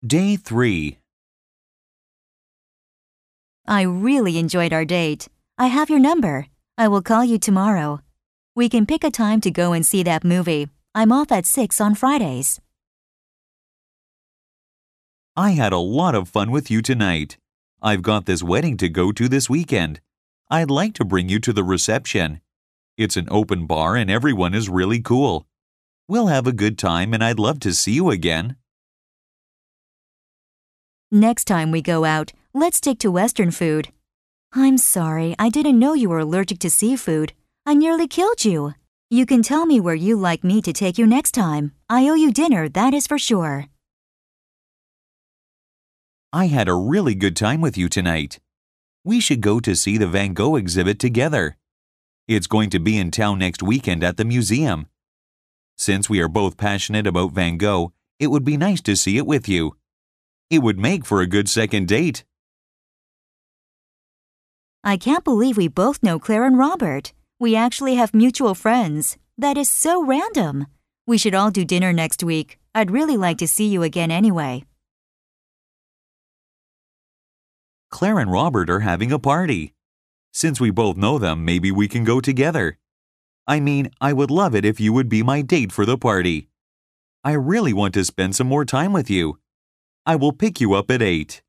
Day 3. I really enjoyed our date. I have your number. I will call you tomorrow. We can pick a time to go and see that movie. I'm off at 6 on Fridays. I had a lot of fun with you tonight. I've got this wedding to go to this weekend. I'd like to bring you to the reception. It's an open bar and everyone is really cool. We'll have a good time and I'd love to see you again. Next time we go out, let's stick to Western food. I'm sorry, I didn't know you were allergic to seafood. I nearly killed you. You can tell me where you'd like me to take you next time. I owe you dinner, that is for sure. I had a really good time with you tonight. We should go to see the Van Gogh exhibit together. It's going to be in town next weekend at the museum. Since we are both passionate about Van Gogh, it would be nice to see it with you. It would make for a good second date. I can't believe we both know Claire and Robert. We actually have mutual friends. That is so random. We should all do dinner next week. I'd really like to see you again anyway. Claire and Robert are having a party. Since we both know them, maybe we can go together. I mean, I would love it if you would be my date for the party. I really want to spend some more time with you. I will pick you up at 8.